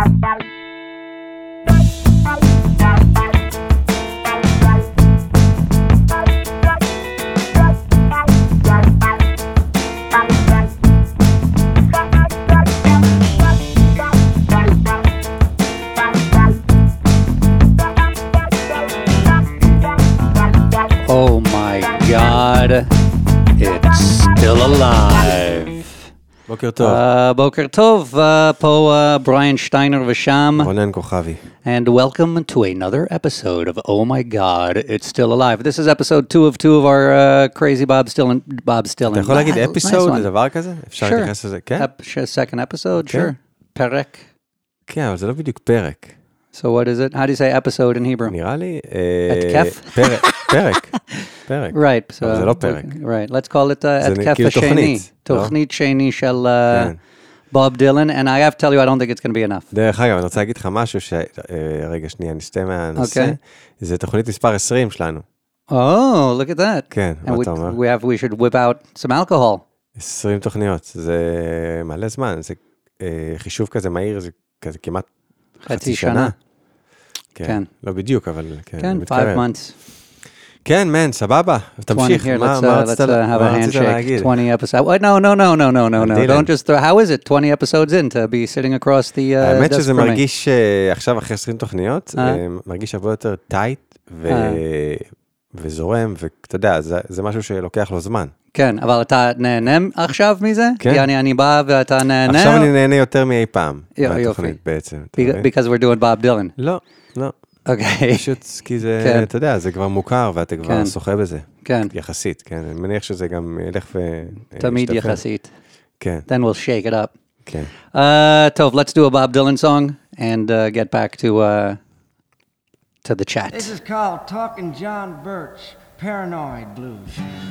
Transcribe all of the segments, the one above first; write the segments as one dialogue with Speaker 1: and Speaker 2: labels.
Speaker 1: Oh my God, it's still alive.
Speaker 2: בוקר טוב.
Speaker 1: בוקר טוב, פה בריין שטיינר ושם.
Speaker 2: רונן כוכבי.
Speaker 1: And welcome to another episode of Oh My God, It's Still Alive. This is episode 2 of our crazy Bob Dylan.
Speaker 2: אתה יכול להגיד אפיסוד, דבר כזה? אפשר
Speaker 1: Sure.
Speaker 2: להתייחס לזה, כן?
Speaker 1: Second episode,
Speaker 2: כן.
Speaker 1: sure. פרק.
Speaker 2: כן, אבל זה לא בדיוק פרק.
Speaker 1: So what is it? How do you say episode in Hebrew?
Speaker 2: נראה לי...
Speaker 1: התקף?
Speaker 2: פרק.
Speaker 1: Right. So,
Speaker 2: אבל זה לא פרק.
Speaker 1: Right. Let's call it התקף
Speaker 2: כאילו
Speaker 1: השני.
Speaker 2: תוכנית, לא?
Speaker 1: תוכנית שני של
Speaker 2: כן.
Speaker 1: Bob Dylan, and I have to tell you, I don't think it's going to be enough.
Speaker 2: דרך אגב, אני רוצה להגיד לך משהו רגע שנייה, נסתה מהנושא.
Speaker 1: אוקיי.
Speaker 2: זה תוכנית מספר 20 שלנו.
Speaker 1: Oh, look at that.
Speaker 2: כן, מה אתה אומר?
Speaker 1: We should whip out some alcohol.
Speaker 2: 20 תוכניות, זה מלא זמן, זה חישוב כזה מהיר, זה כזה כמעט
Speaker 1: חצי שנה.
Speaker 2: כן, לא בדיוק, אבל כן,
Speaker 1: כן, 5 months.
Speaker 2: כן, מן, סבבה, תמשיך, מה רצית להגיד?
Speaker 1: 20 episodes. No. Don't just throw, how is it 20 episodes in to be sitting across the
Speaker 2: האמת
Speaker 1: desk
Speaker 2: שזה
Speaker 1: from me?
Speaker 2: מרגיש עכשיו אחרי 20 תוכניות, מרגיש הרבה יותר טייט וזורם, ואתה יודע, זה משהו שלוקח לו זמן.
Speaker 1: כן, אבל אתה נהנה עכשיו מזה?
Speaker 2: כן.
Speaker 1: יעני, אני בא ואתה נהנה?
Speaker 2: עכשיו אני נהנה יותר מאי פעם,
Speaker 1: יופי.
Speaker 2: מהתוכנית בעצם.
Speaker 1: Because we're doing Bob Dylan.
Speaker 2: לא.
Speaker 1: אוקיי.
Speaker 2: פשוט כי זה, אתה יודע, זה כבר מוכר, ואתה כבר שוחה בזה.
Speaker 1: כן.
Speaker 2: יחסית, כן. אני מניח שזה גם ילך וישתפר.
Speaker 1: תמיד יחסית.
Speaker 2: כן.
Speaker 1: Then we'll shake it up.
Speaker 2: כן.
Speaker 1: טוב, let's do a Bob Dylan song and get back to the chat.
Speaker 3: This is called Talking John Birch, Paranoid Blues.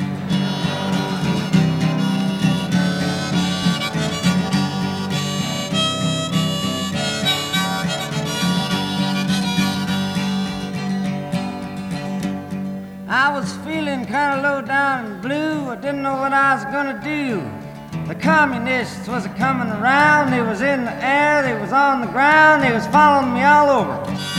Speaker 3: I was feeling kind of low down and blue. I didn't know what I was going to do. The communists was coming around. They was in the air. They was on the ground. They was following me all over.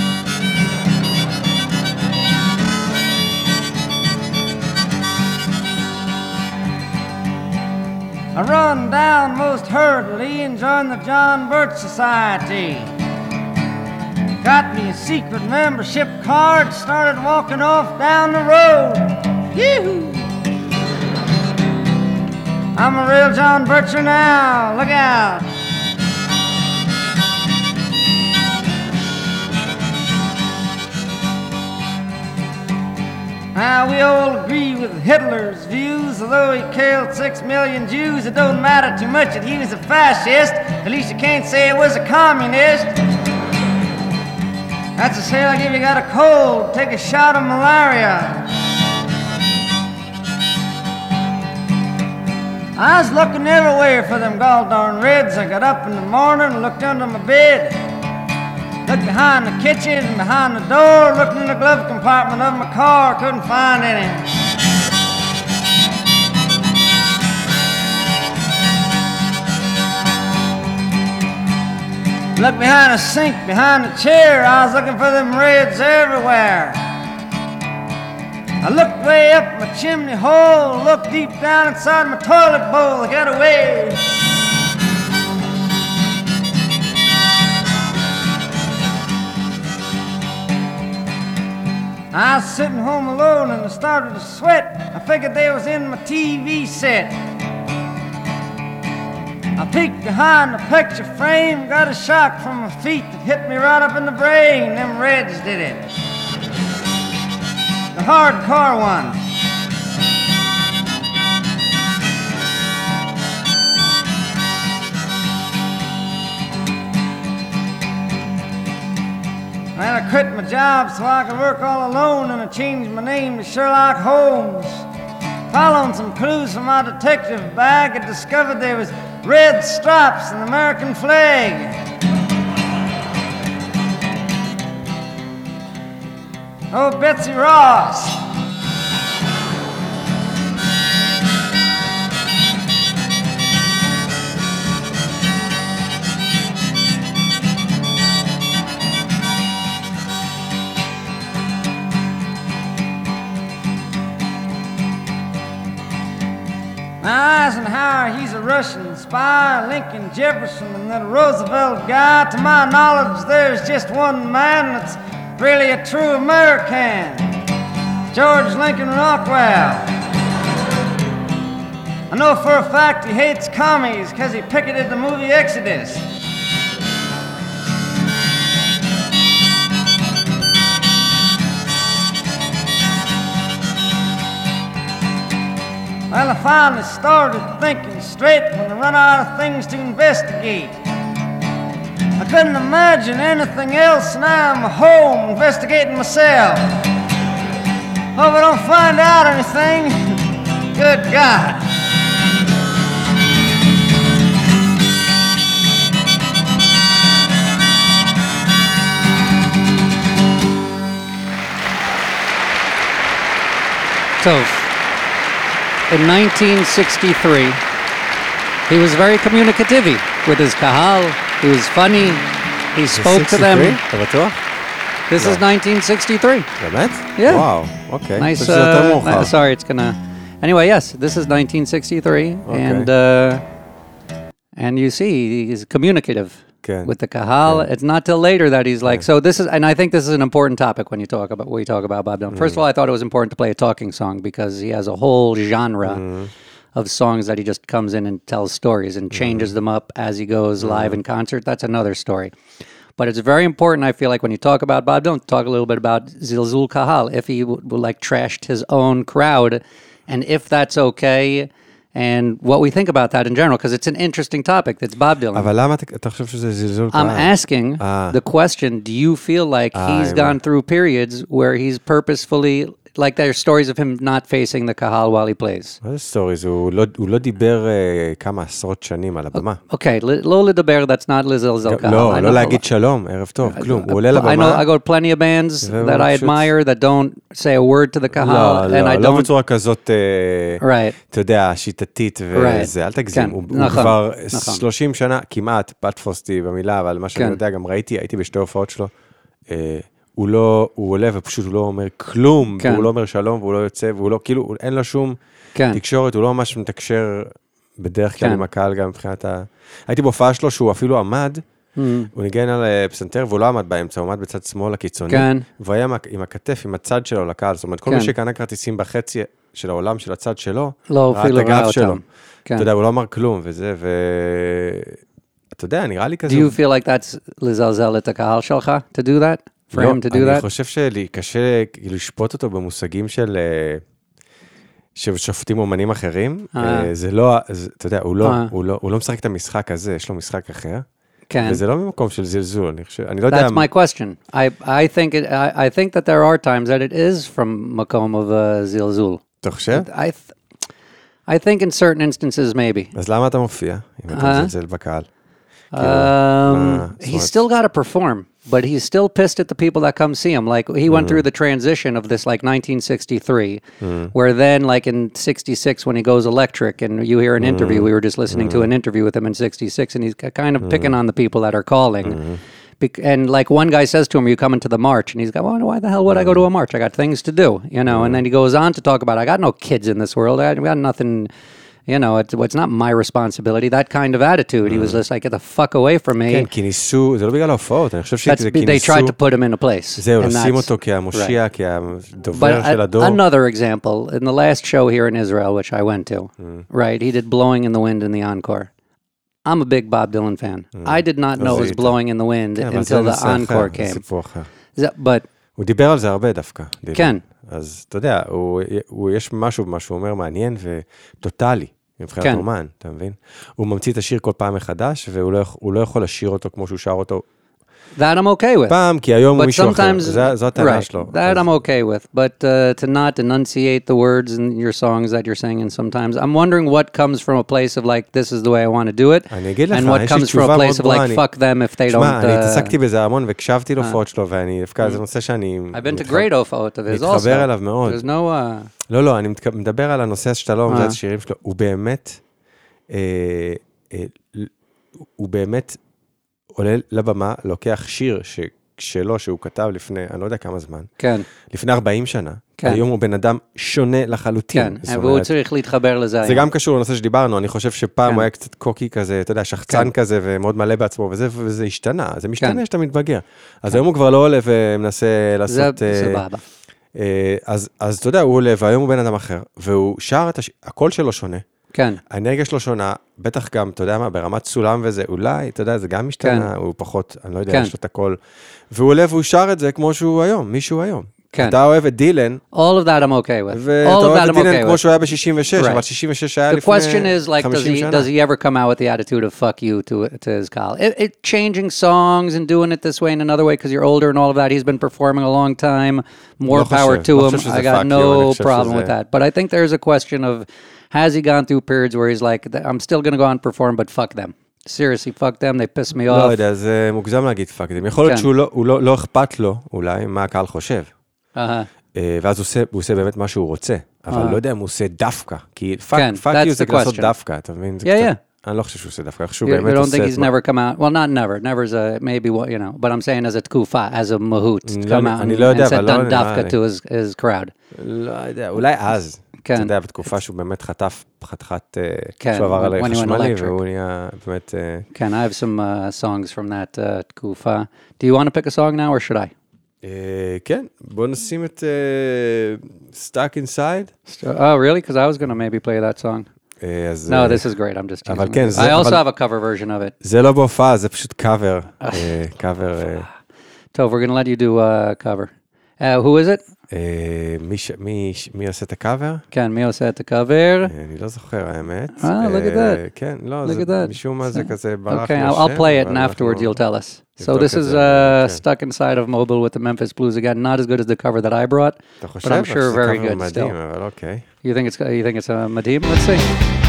Speaker 3: I run down most hurriedly and joined the John Birch Society. Got me a secret membership card, started walking off down the road. Yoo-hoo! I'm a real John Bircher now, look out. Now we all agree with Hitler's views, although he killed 6 million Jews, it don't matter too much that he was a fascist, at least you can't say he was a communist. That's a say like if you got a cold, take a shot of malaria. I was looking everywhere for them gall-darn Reds. I got up in the morning and looked under my bed. Looked behind the kitchen and behind the door. Looked in the glove compartment of my car, couldn't find any. Looked behind the sink, behind the chair, I was looking for them Reds everywhere. I looked way up my chimney hole, looked deep down inside my toilet bowl, I got away. I was sitting home alone and I started to sweat. I figured they was in my TV set. I peeked behind the picture frame, got a shock from my feet that hit me right up in the brain. Them Reds did it. The hardcore ones. Well, I quit my job so I could work all alone, and I changed my name to Sherlock Holmes. Following some clues from my detective bag, I discovered there was red stripes and the American flag. Oh, Betsy Ross. spy, Lincoln, Jefferson, and that Roosevelt guy. To my knowledge, there's just one man that's really a true American. George Lincoln Rockwell. I know for a fact he hates commies because he picketed the movie Exodus. Well, I finally started thinking straight when I run out of things to investigate. I couldn't imagine anything else, and now I'm home investigating myself. Hope I don't find out anything. Good God.
Speaker 1: So, in 1963, he was very communicative with his kahal. He was funny. He spoke to them.
Speaker 2: אתה בטוח?
Speaker 1: This is 1963.
Speaker 2: באמת?
Speaker 1: Yeah.
Speaker 2: וואו, אוקיי.
Speaker 1: Nice.
Speaker 2: זה יותר מאוחר.
Speaker 1: Sorry, it's gonna. Anyway, yes, this is 1963, and you see he's communicative with the kahal. It's not till later that he's like. So this is, and I think this is an important topic when we talk about Bob Dylan. First of all, I thought it was important to play a talking song because he has a whole genre of songs that he just comes in and tells stories and changes them up as he goes live in concert. That's another story. But it's very important, I feel like, when you talk about Bob Dylan, talk a little bit about Zilzul Kahal, if he like trashed his own crowd, and if that's okay, and what we think about that in general, because it's an interesting topic. That's Bob Dylan.
Speaker 2: אבל למה אתה חושב שזה זלזול קהל?
Speaker 1: I'm asking the question, do you feel like he's gone through periods where he's purposefully, like there's stories of him not facing the kahal while he plays?
Speaker 2: מה זה סטוריז? הוא לא דיבר כמה עשרות שנים על הבמה.
Speaker 1: Okay, לא לדבר, that's not לזלזל קהל.
Speaker 2: לא להגיד שלום, ערב טוב, כלום. הוא עולה לבמה.
Speaker 1: I go to plenty of bands that I admire that don't say a word to the kahal, and I don't...
Speaker 2: לא בצורה כזאת, אתה יודע, שיטתית וזה, אל תגזים. הוא כבר 30 שנה, כמעט, פטפוסטי במילה, אבל מה שאני יודע, גם הייתי בשתי הופעות שלו, הוא עולה ופשוט הוא לא אומר כלום, והוא לא אומר שלום, והוא לא יוצא, והוא לא, כאילו, אין לו שום תקשורת, הוא לא ממש מתקשר בדרך כלל עם הקהל, גם מבחינת הייתי בהופעה שלו שהוא אפילו עמד, הוא ניגן על פסנתר, והוא לא עמד באמצע, הוא עמד בצד שמאל הקיצוני, והוא היה עם הכתף, עם הצד שלו לקהל, זאת אומרת, כל מי שקנה כרטיסים בחצי של העולם של הצד שלו, ראה את הגב שלו. אתה יודע, הוא לא אמר כלום, וזה, אתה יודע, נראה לי כזה.
Speaker 1: Do you feel like that's לזלזל את הקהל שלך, to do that?
Speaker 2: אני חושב שלי קשה לשפוט אותו במושגים של שופטים אומנים אחרים, זה לא, אתה יודע, הוא לא משחק את המשחק הזה, יש לו משחק אחר, וזה לא ממקום של זלזול, אני לא יודע.
Speaker 1: That's my question. I think that there are times that it is from מקום of זלזול.
Speaker 2: אתה חושב?
Speaker 1: I think in certain instances maybe.
Speaker 2: אז למה אתה מופיע, אם אתה זלזל בקהל?
Speaker 1: He's still got to perform, but he's still pissed at the people that come see him. Like he went through the transition of this, like 1963, where then, like in 66, when he goes electric, and you hear an interview, we were just listening to an interview with him in 66, and he's kind of picking on the people that are calling. And like one guy says to him, "You coming to the march?" And he's going, "Well, why the hell would I go to a march? I got things to do, you know." And then he goes on to talk about, "I got no kids in this world. I got nothing." You know, it's not my responsibility, that kind of attitude. He was just like, get the fuck away from me.
Speaker 2: כן, כי ניסו, זה לא בגלל ההופעות, אני חושב שזה כי ניסו...
Speaker 1: They tried to put him in a place.
Speaker 2: זהו, לשים אותו כמושיע, כדובר של הדור.
Speaker 1: Another example, in the last show here in Israel, which I went to, right, he did Blowing in the Wind in the encore. I'm a big Bob Dylan fan. I did not know it was Blowing in the Wind until the encore came. But...
Speaker 2: הוא דיבר על זה הרבה דווקא.
Speaker 1: כן.
Speaker 2: אז אתה יודע, יש משהו במה שהוא אומר מעניין וטוטלי, מבחינת אומן, אתה מבין? הוא ממציא את השיר כל פעם מחדש, והוא לא יכול לשיר אותו כמו שהוא שר אותו.
Speaker 1: That I'm okay with.
Speaker 2: פעם, כי היום הוא מישהו אחר. זו הטענה שלו.
Speaker 1: That I'm okay with. But to not enunciate the words in your songs that you're singing sometimes, I'm wondering what comes from a place of like, this is the way I want to do it, and what comes from a place of like, fuck them if they don't...
Speaker 2: שמע, אני התעסקתי בזה המון, והקשבתי להופעות שלו, ואני דווקא, זה נושא שאני...
Speaker 1: I've been to great הופעות of his also.
Speaker 2: מתחבר אליו מאוד.
Speaker 1: There's no...
Speaker 2: לא, אני מדבר על הנושא שאתה לא מזהה את השירים שלו. הוא באמת עולה לבמה, לוקח שיר שלו שהוא כתב לפני, אני לא יודע כמה זמן,
Speaker 1: כן.
Speaker 2: לפני 40 שנה, כן. היום הוא בן אדם שונה לחלוטין.
Speaker 1: כן, והוא צריך להתחבר לזה.
Speaker 2: זה גם קשור לנושא שדיברנו, אני חושב שפעם הוא היה קצת קוקי כזה, אתה יודע, שחצן כזה, ומאוד מלא בעצמו, וזה השתנה, זה משתנה שאתה מתבגר. אז היום הוא כבר לא עולה ומנסה לעשות...
Speaker 1: זה סבבה.
Speaker 2: אז אתה יודע, הוא עולה, והיום הוא בן אדם אחר, והוא שר את הקול שלו שונה.
Speaker 1: כן.
Speaker 2: האנרגיה שלו שונה, בטח גם, אתה יודע מה, ברמת סולם וזה, אולי, אתה יודע, זה גם משתנה, הוא פחות, אני לא יודע, יש לו את הקול. והוא עולה והוא שר את זה כמו שהוא היום, מישהו היום. אתה אוהב את דילן.
Speaker 1: All of that I'm okay with.
Speaker 2: ואתה אוהב את דילן כמו שהוא היה ב-66, אבל 66 היה לפני 50 שנה.
Speaker 1: The question is, like, does he ever come out with the attitude of fuck you to his Kahal? Changing songs and doing it this way and another way because you're older and all of that, he's been performing a long time, more power to him. I got no problem with that. But I think there's a question of, has he gone through periods where he's like, I'm still going to go on and perform, but fuck them. Seriously, fuck them, they piss me off.
Speaker 2: לא יודע, זה מוגזם להגיד fuck them. יכול להיות שהוא לא אכפת לו, אולי, מה הקהל חושב. ואז הוא עושה באמת מה שהוא רוצה, אבל לא יודע אם הוא עושה דווקא, כי fuck you זה לעשות דווקא, אתה מבין? אני לא חושב שהוא עושה דווקא, איך שהוא באמת עושה...
Speaker 1: You don't think he's never come out, well not never, never's a, maybe, you know, but I'm saying as a tkufa, as a mahout, to come out and said done דווקא to his crowd.
Speaker 2: לא יודע, אולי אז, אתה יודע, בתקופה שהוא באמת חטף, חתיכת, שהוא עבר עלי חשמלי, והוא נהיה באמת...
Speaker 1: כן, I have some songs from that תקופה. Do you want to pick a song now, or should I?
Speaker 2: כן, בוא נשים את Stuck Inside.
Speaker 1: Oh, really? Because I was going to maybe play that song. No, this is great, I'm just using it. I also have a cover version of it.
Speaker 2: זה לא בהופעה, זה פשוט קאבר.
Speaker 1: טוב, we're going to let you do a cover. Who is it?
Speaker 2: מי עושה את הקאבר?
Speaker 1: כן, מי עושה את הקאבר?
Speaker 2: אני לא זוכר, האמת.
Speaker 1: Look at that.
Speaker 2: כן, לא, משום מה זה כזה ברח
Speaker 1: לי השם. Okay, I'll play it and afterwards you'll tell us. So this is Stuck Inside of Mobile with the Memphis Blues again. Not as good as the cover that I brought, but I'm sure very good still. You think it's a מדהים? Let's see.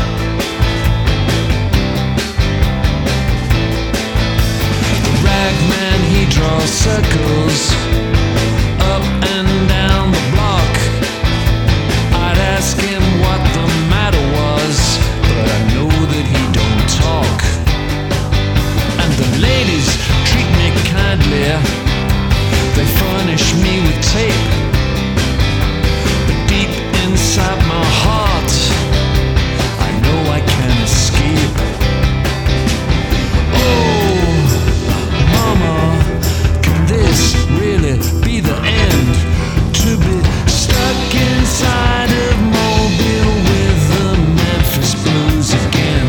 Speaker 4: The ragman, he draws circles up and down the block. I'd ask him what the matter was, but I know that he don't talk. And the ladies treat me kindly, they furnish me with tape, but deep inside my heart I know I can't escape. Oh, mama, can this really be the end? To be stuck inside of Mobile with the Memphis Blues again.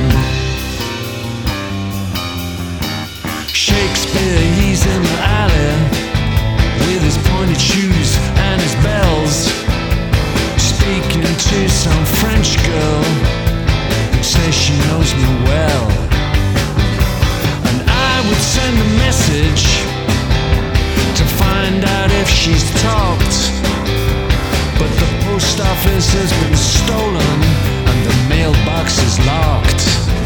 Speaker 4: Shakespeare, he's in the alley with his pointed shoes and his bells, speaking to some French girl who says she knows me well. And I would send a message to find out if she's talked, but the post office has been stolen and the mailbox is locked.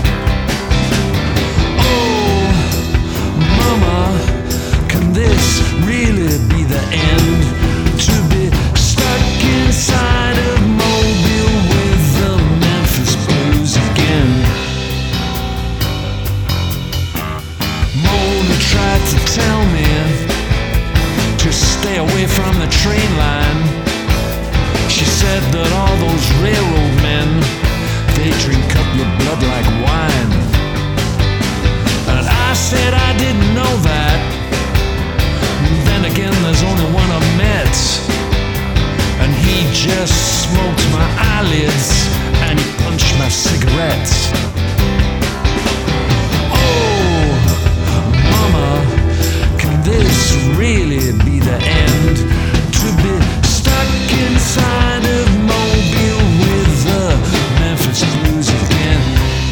Speaker 4: Oh, mama, can this really be the end? To be stuck inside of Mobile with the Memphis Blues again. Mona tried to tell me to stay away from the train line. She said that all those railroad men, they drink up your blood like wine. And I said I didn't know that. Then again, there's only one I've met, and he just smoked my eyelids and he punched my cigarettes. Oh, mama, can this really be the end? To be stuck inside of Mobile with the Memphis Blues again.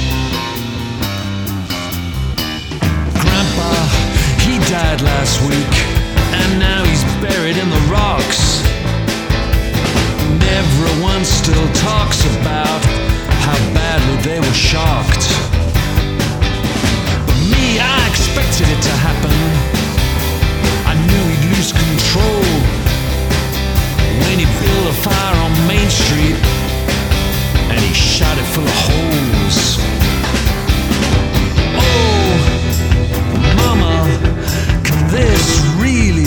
Speaker 4: Grandpa, he died last week, and now he's buried in the rocks. And everyone still talks about how badly they were shocked. But me, I expected it to happen. I knew he'd lose control when he built a fire on Main Street and he shot it full of holes. Oh, mama, can this really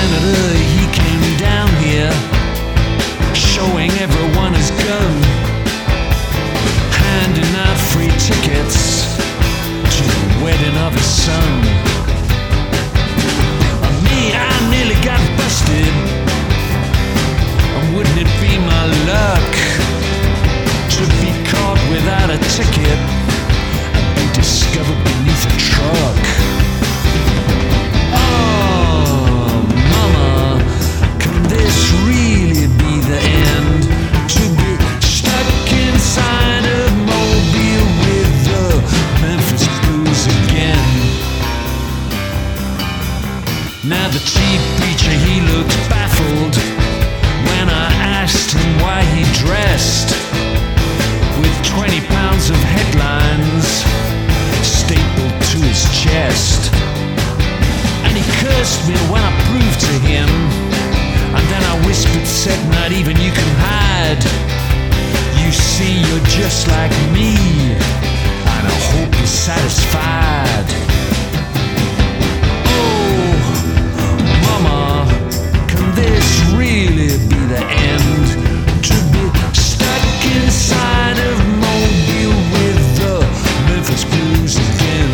Speaker 4: Canada, he came down here, showing everyone his gun, handing out free tickets to the wedding of his son. Me, I nearly got busted, and wouldn't it be my luck to be caught without a ticket and be discovered beneath a truck? Really be the end, to be stuck inside a mobile with the Memphis Blues again. Now the chief preacher, he looked baffled when I asked him why he dressed with 20 pounds of headlines stapled to his chest. And he cursed me when I proved to him. And then I whispered, said, not even you can hide. You see, you're just like me, and I hope you're satisfied. Oh, mama, can this really be the end? To be stuck inside of Mobile with the Memphis Blues again.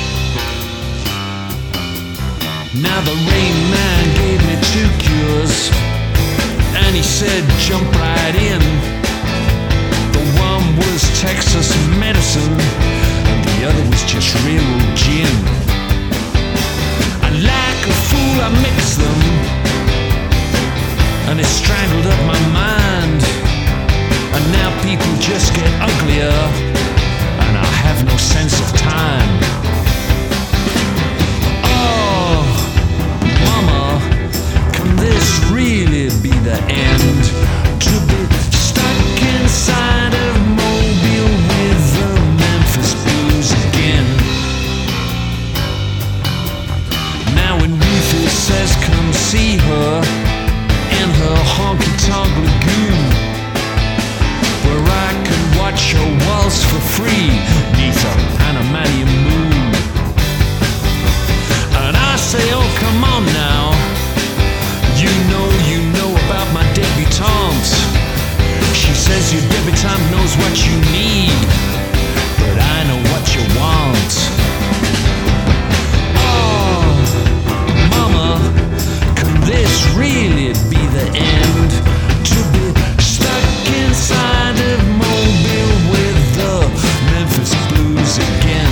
Speaker 4: Now the Rain Man gave me 2 cures, and he said jump right in. The one was Texas medicine, and the other was just real gin. And like a fool I mixed them, and it strangled up my mind. And now people just get uglier, and I have no sense of time. This really be the end, to be stuck inside of Mobile with the Memphis Blues again. Now when Rufus says come see her in her honky-tonk lagoon, where I can watch her waltz for free neath a Panamanian moon, and I say, oh come on now, you know about my debutante. She says your debutante knows what you need, but I know what you want. Oh, mama, can this really be the end? To be stuck inside of Mobile with the Memphis Blues again.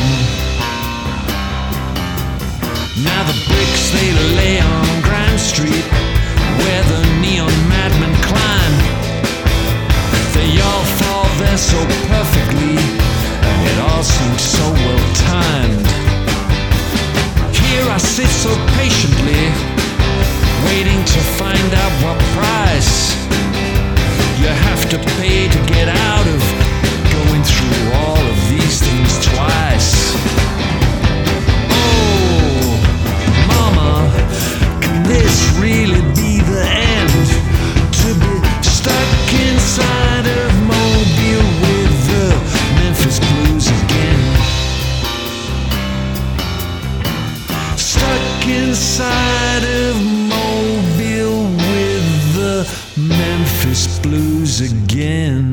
Speaker 4: Now the bricks they lay on Grand Street, where the neon madmen climb, they all fall there so perfectly, and it all seems so well timed. Here I sit so patiently, waiting to find out what price you have to pay to get out of going through all of these things twice. Oh, mama, can this really be the end? To be stuck inside of Mobile with the Memphis Blues again. Stuck inside of Mobile with the Memphis Blues again.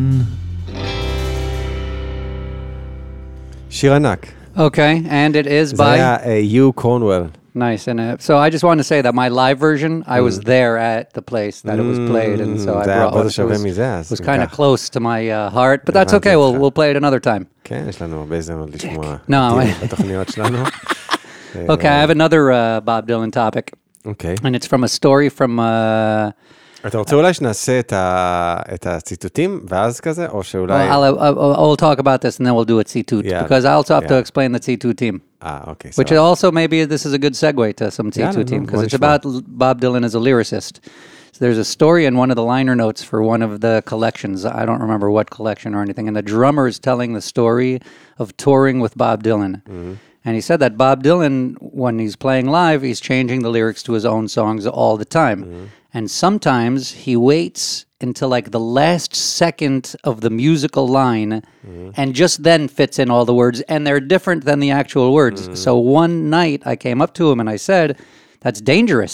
Speaker 2: שיר ענק.
Speaker 1: Okay, and it is by...
Speaker 2: זה היה Hugh Cornwell.
Speaker 1: Nice. And so I just want to say that my live version, I was there at the place that it was played, and so I brought it. Was kind of close to my heart, but that's okay. We'll play it another time.
Speaker 2: כן, יש לנו הרבה הזדמנות לשמוע
Speaker 1: בתוכניות שלנו. Okay, I have another Bob Dylan topic.
Speaker 2: Okay.
Speaker 1: And it's from a story from...
Speaker 2: אתה רוצה אולי שנעשה את הציטוטים ואז כזה, או שאולי...
Speaker 1: I'll talk about this and then we'll do a ציטוט, because I also have to explain the ציטוטים.
Speaker 2: Okay.
Speaker 1: Which also, maybe this is a good segue to some ציטוטים, because it's about Bob Dylan as a lyricist. So there's a story in one of the liner notes for one of the collections. I don't remember what collection or anything. And the drummer is telling the story of touring with Bob Dylan. Mm-hmm. And he said that Bob Dylan, when he's playing live, he's changing the lyrics to his own songs all the time. Mm-hmm. And sometimes he waits until like the last second of the musical line and just then fits in all the words. And they're different than the actual words. So one night I came up to him and I said, that's dangerous.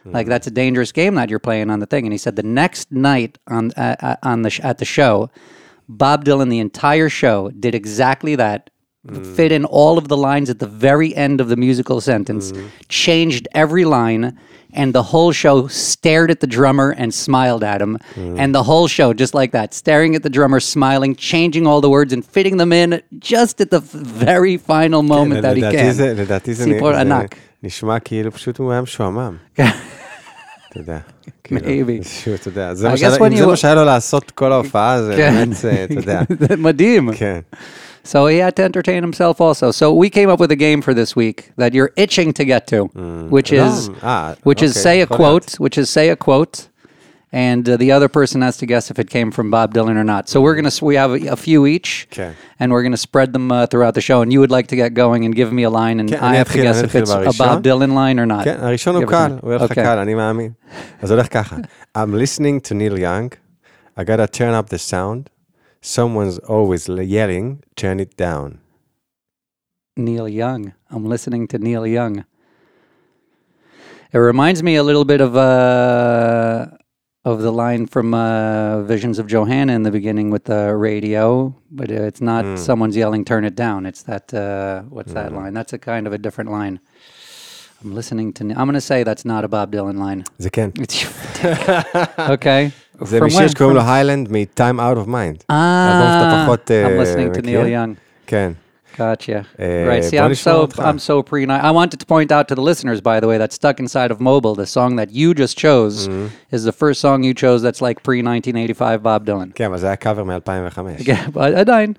Speaker 1: Like, that's a dangerous game that you're playing on the thing. And he said the next night at the show, Bob Dylan, the entire show, did exactly that. Fit in all of the lines at the very end of the musical sentence, changed every line, and the whole show stared at the drummer and smiled at him. And the whole show, just like that, staring at the drummer, smiling, changing all the words and fitting them in just at the very final moment that he can.
Speaker 2: לדעתי זה נשמע כאילו פשוט הוא היה משועמם. אתה יודע.
Speaker 1: Maybe.
Speaker 2: אתה יודע, זה מה שהיה לו לעשות כל ההופעה, זה באמת, אתה יודע.
Speaker 1: זה מדהים.
Speaker 2: כן.
Speaker 1: So he had to entertain himself also. So we came up with a game for this week that you're itching to get to, which is say a quote, and the other person has to guess if it came from Bob Dylan or not. So we have a few each, and we're gonna spread them throughout the show. And you would like to get going and give me a line, and I have to guess if it's a Bob Dylan line or not.
Speaker 2: כן, הראשון הוא קל, הוא הולך קל, אני מאמין. אז הולך ככה. I'm listening to Neil Young. I gotta turn up the sound. Someone's always yelling, turn it down.
Speaker 1: Neil Young. I'm listening to Neil Young. It reminds me a little bit of the line from Visions of Johanna in the beginning with the radio, but it's not someone's yelling, turn it down. It's that, what's that line? That's a kind of a different line. I'm listening to... I'm going to say that's not a Bob Dylan line.
Speaker 2: זה כן.
Speaker 1: Okay.
Speaker 2: זה משיר שקוראים לו היילנד מ-Time Out of Mind.
Speaker 1: I'm listening to Neil Young.
Speaker 2: כן.
Speaker 1: Gotcha. Right. See, I'm so I wanted to point out to the listeners, by the way, that Stuck Inside of Mobile, the song that you just chose, is the first song you chose that's like pre-1985 Bob Dylan.
Speaker 2: כן, אבל זה היה קאבר מ-2005.
Speaker 1: Yeah, עדיין.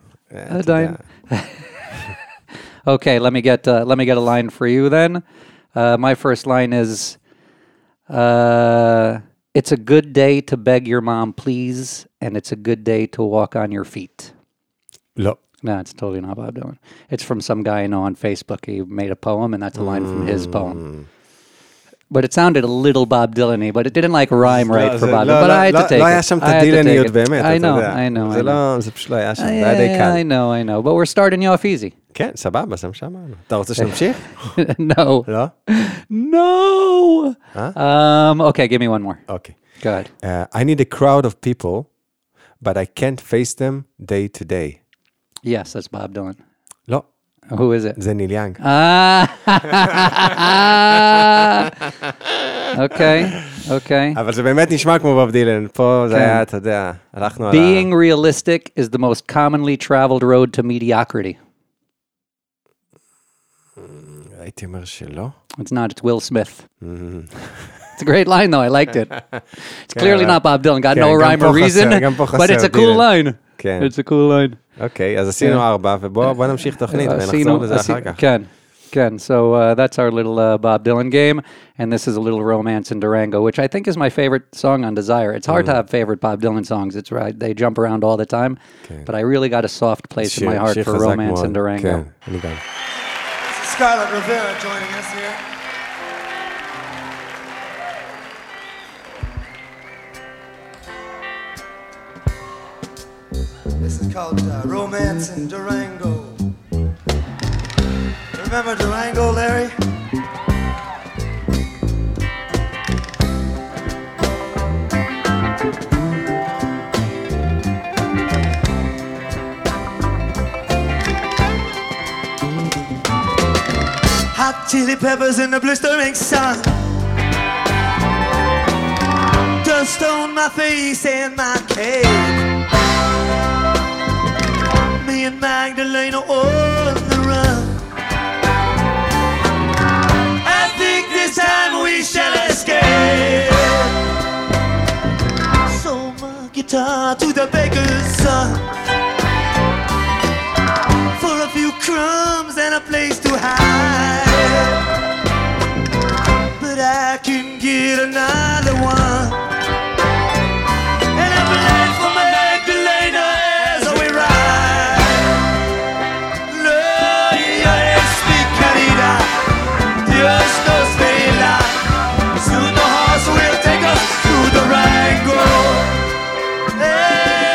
Speaker 1: Okay, let me get a line for you then. My first line is, it's a good day to beg your mom, please, and it's a good day to walk on your feet.
Speaker 2: No.
Speaker 1: No, it's totally not Bob Dylan. It's from some guy I know on Facebook. He made a poem, and that's a line from his poem. But it sounded a little Bob Dylan-y, but it didn't like rhyme right for Bob Dylan. But I had to take it.
Speaker 2: לא היה שם את הדילניות באמת,
Speaker 1: I know.
Speaker 2: זה פשוט לא היה שם, זה היה די קל.
Speaker 1: I know. But we're starting you off easy.
Speaker 2: כן, סבבה, זה מה שאמרנו. אתה רוצה שנמשיך?
Speaker 1: No.
Speaker 2: לא?
Speaker 1: No! Okay, give me one more.
Speaker 2: Okay.
Speaker 1: Go ahead.
Speaker 2: I need a crowd of people, but I can't face them day to day.
Speaker 1: Yes, that's Bob Dylan.
Speaker 2: לא.
Speaker 1: Who is it?
Speaker 2: זה ניל יאנג.
Speaker 1: Okay.
Speaker 2: אבל זה באמת נשמע כמו בוב דילן. פה זה היה, אתה יודע, הלכנו על
Speaker 1: Being realistic is the most commonly traveled road to mediocrity.
Speaker 2: הייתי אומר שלא.
Speaker 1: It's not, it's Will Smith. It's a great line though, I liked it. It's clearly not Bob Dylan, got no rhyme or reason, but it's a cool line. It's a cool line.
Speaker 2: אוקיי, אז עשינו 4, ובוא נמשיך תוכנית ונחזור לזה אחר כך.
Speaker 1: כן. So that's our little Bob Dylan game, and this is a little Romance in Durango, which I think is my favorite song on Desire. It's hard to have favorite Bob Dylan songs. It's right, they jump around all the time, but I really got a soft place in my heart for Romance in Durango.
Speaker 3: This is Scarlett Rivera joining us here. This is called Romance in Durango. Remember Durango, Larry? Hot chili peppers in the blistering sun, dust on my face and my cake. Me and Magdalena on the run. I think this time we shall escape. Sold my guitar to the baker's son for a few crumbs and a place to hide. But I can get another one, and I'm playing for Magdalena as we ride. Dios nos vela. Soon the horse will take us to Durango. Hey.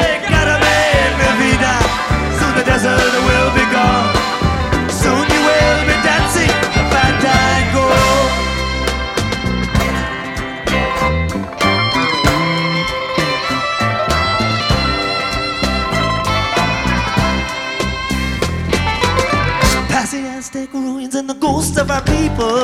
Speaker 5: most of our people.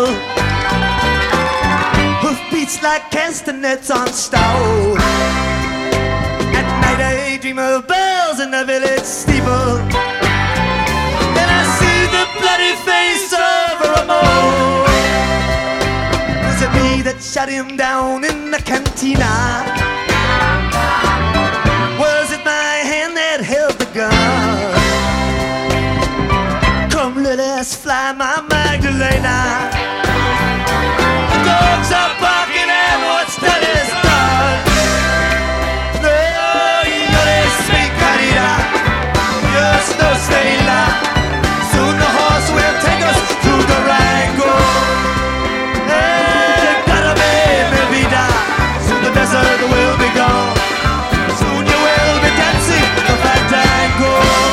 Speaker 5: Hoofbeats like castanets on stone. At night I dream of bells in the village steeple. Then I see the bloody face of Ramon. Was it me that shot him down in the cantina? Was it my hand that held the gun? Come let us fly, my Magdalena. The dogs are barking and what's done is done. No, you're sweet Canida, you're no sailor. Soon the horse will take us to Durango. Hey, gotta be mi vida. Soon the desert will be gone. Soon you will be dancing the fandango.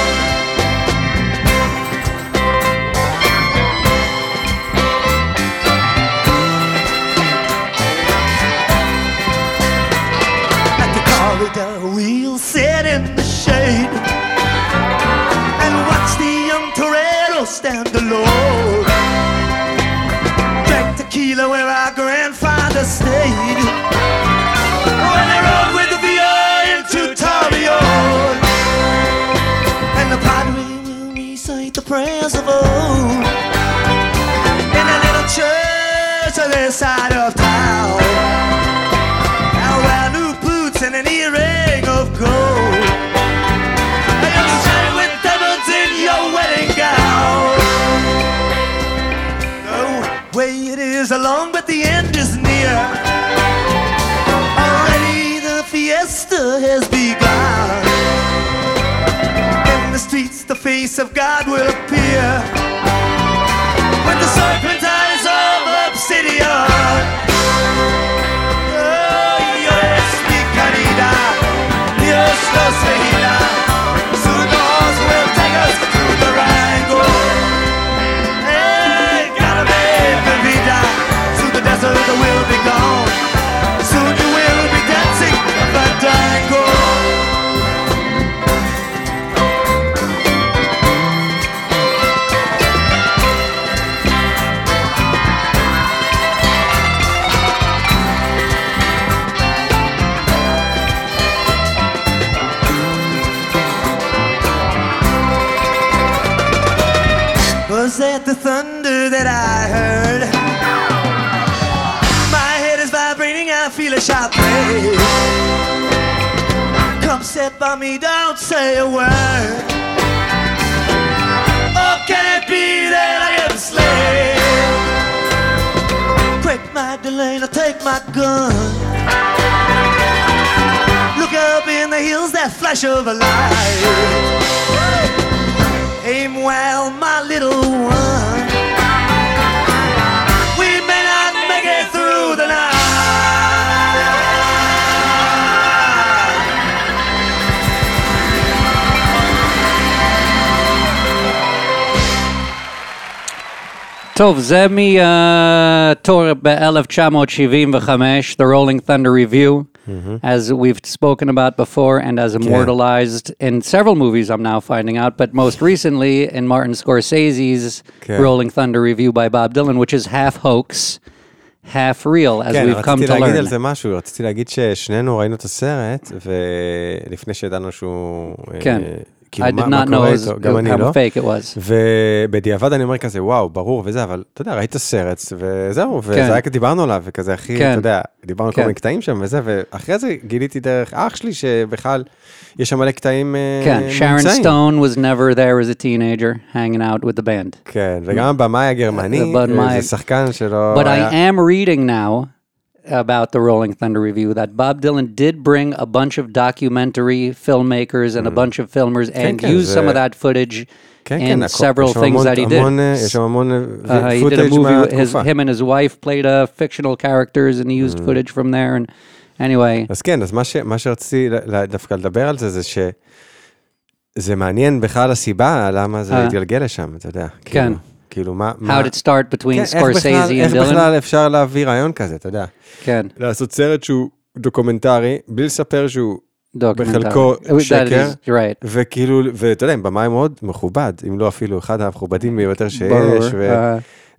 Speaker 5: We'll sit in the shade and watch the young toreros stand alone. Drink tequila where our grandfather stayed when they rode with the VA into Torreon. And the padre will recite the prayers of old in a little church on this side of town. And an earring of gold. And you'll shine with diamonds in your wedding gown. The way it is along, but the end is near. Already the fiesta has begun. In the streets the face of God will appear with the serpent eyes of obsidian. Dios nos vigila. Soon the horse will take us to Durango. Hey, gotta be mi vida. Soon the desert will be gone. Soon you will be dancing the fandango. Was that the thunder that I heard? My head is vibrating, I feel a sharp pain. Come sit by me, don't say a word. Oh, can it be that I am slain? Quick, Magdalena, take my gun. Look up in the hills, that flash of a light. Aim well, my little one. We may not make it through the night.
Speaker 1: טוב, זה מתור ב-1975, The Rolling Thunder Review. As we've spoken about before and as immortalized in several movies I'm now finding out, but most recently in Martin Scorsese's Rolling Thunder Review by Bob Dylan, which is half hoax, half real, as we've come to learn.
Speaker 2: רציתי להגיד על זה משהו, רציתי להגיד ששנינו ראינו את הסרט, ולפני שידענו שהוא...
Speaker 1: I did not know how fake it was.
Speaker 2: ובדיעבד אני אומר כזה, וואו, ברור וזה, אבל אתה יודע, ראית הסרט, וזהו, וזה היה דיברנו עליו, וכזה הכי, אתה יודע, דיברנו כל מיני קטעים שם וזה, ואחרי זה גיליתי דרך אח שלי, שבכלל יש שם מלא קטעים
Speaker 1: מומצאים. Sharon Stone was never there as a teenager, hanging out with the band.
Speaker 2: כן, וגם הבמאי הגרמני, זה שחקן שלו...
Speaker 1: But I am reading now, about the Rolling Thunder Review, that Bob Dylan did bring a bunch of documentary filmmakers and a bunch of filmers and use some of that footage in several things that he did. He did a movie, him and his wife played fictional characters and he used footage from there. And anyway.
Speaker 2: אז כן, אז מה שרציתי דווקא לדבר על זה, זה שזה מעניין בכלל הסיבה למה זה התגלגל לשם, אתה יודע.
Speaker 1: כן.
Speaker 2: כאילו מה...
Speaker 1: How did it start between Scorsese and Dylan?
Speaker 2: איך בכלל אפשר להביא רעיון כזה, אתה יודע?
Speaker 1: כן.
Speaker 2: לעשות סרט שהוא דוקומנטרי, בלי לספר שהוא בחלקו שקר, וכאילו, ואתה יודע, במה מאוד מכובד, אם לא אפילו אחד המכובדים ביותר שיש,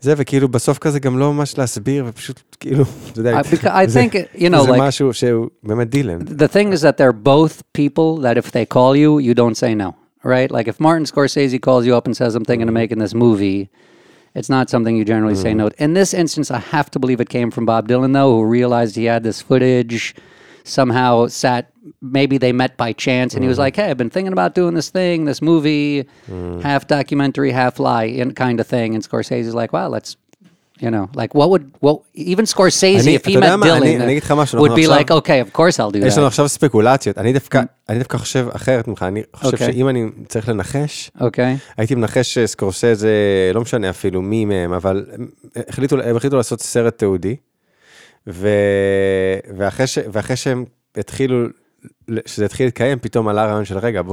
Speaker 2: זה, וכאילו בסוף כזה גם לא ממש להסביר, ופשוט כאילו, אתה יודע,
Speaker 1: I think, you know,
Speaker 2: זה
Speaker 1: like,
Speaker 2: משהו שהוא באמת דילן.
Speaker 1: The thing is that they're both people that if they call you, you don't say no, right? Like if Martin Scorsese calls you up and says, I'm thinking of making this movie, it's not something you generally say no. In this instance, I have to believe it came from Bob Dylan, though, who realized he had this footage, somehow maybe they met by chance, and he was like, hey, I've been thinking about doing this thing, this movie, half documentary, half lie, kind of thing. And Scorsese's like, wow, let's, you know, like even Scorsese, if he met Dylan, would be like, okay, of course I'll do that.
Speaker 2: יש לנו עכשיו ספקולציות. אני דווקא חושב אחרת ממך. אני חושב שאם אני צריך לנחש, הייתי מנחש סקורסזה, לא משנה אפילו מי מהם, אבל הם החליטו לעשות סרט תיעודי, ואחרי שהם התחילו, שזה התחיל להתקיים, פתאום עלה רעיון של רגע,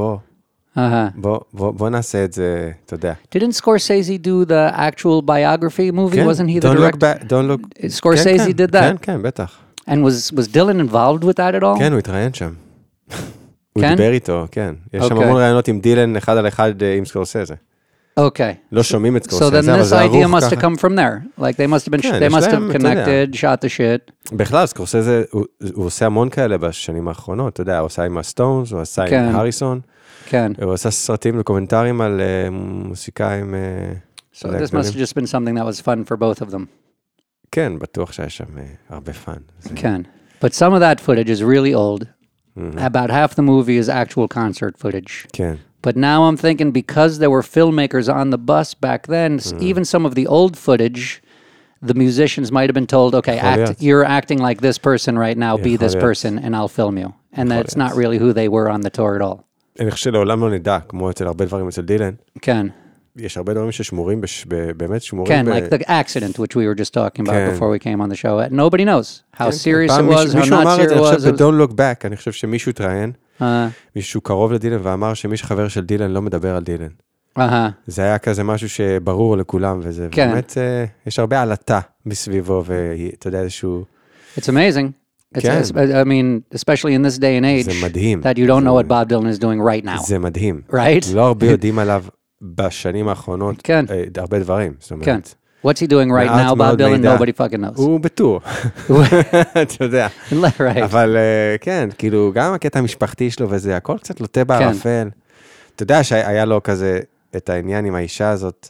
Speaker 2: בוא נעשה את זה, אתה יודע.
Speaker 1: Didn't Scorsese do the actual biography movie? Wasn't he the director?
Speaker 2: Don't look...
Speaker 1: Scorsese did that?
Speaker 2: כן, בטח.
Speaker 1: And was Dylan involved with that at all?
Speaker 2: כן, הוא התראיין שם. הוא דיבר איתו, כן. יש שם המון רעיונות עם דילן אחד על אחד עם סקורסזה.
Speaker 1: Okay.
Speaker 2: לא שומעים את סקורסזה,
Speaker 1: So then this idea must have come from there. Like they must have connected, shot the shit.
Speaker 2: בכלל, סקורסזה, הוא עושה המון כאלה בשנים האחרונות, אתה יודע, הוא עושה עם הסטונס, הוא עשה עם הריסון.
Speaker 1: כן.
Speaker 2: הוא עשה סרטים וקומנטרים על מוסיקאים.
Speaker 1: So this must have just been something that was fun for both of them.
Speaker 2: כן, בטוח שהיה שם הרבה פן.
Speaker 1: כן. But some of that footage is really old. About half the movie is actual concert footage.
Speaker 2: כן.
Speaker 1: But now I'm thinking because there were filmmakers on the bus back then, even some of the old footage, the musicians might have been told, okay, you're acting like this person right now, be this person, and I'll film you. And that's not really who they were on the tour at all.
Speaker 2: אני חושב שלעולם לא נדע, כמו אצל הרבה דברים אצל דילן.
Speaker 1: כן.
Speaker 2: יש הרבה דברים ששמורים, באמת שמורים.
Speaker 1: כן, like the accident, which we were just talking about before we came on the show. Nobody knows how serious it was, how not serious it was.
Speaker 2: אני חושב ב-Don't Look Back, אני חושב שמישהו התראיין, מישהו קרוב לדילן, ואמר שמי שחבר של דילן לא מדבר על דילן. זה היה כזה משהו שברור לכולם, וזה באמת, יש הרבה עלתה מסביבו, ואתה יודע איזשהו...
Speaker 1: It's amazing. I mean, especially in this day and age, that you don't know what Bob Dylan is doing right now.
Speaker 2: זה מדהים.
Speaker 1: Right?
Speaker 2: לא הרבה יודעים עליו בשנים האחרונות, הרבה דברים.
Speaker 1: כן. What's he doing right now, Bob Dylan? Nobody fucking knows.
Speaker 2: הוא בטור. אתה יודע. אבל כן, כאילו, גם הקטע המשפחתי שלו וזה, הכל קצת לוטה בערפל. אתה יודע שהיה לו כזה את העניין עם האישה הזאת.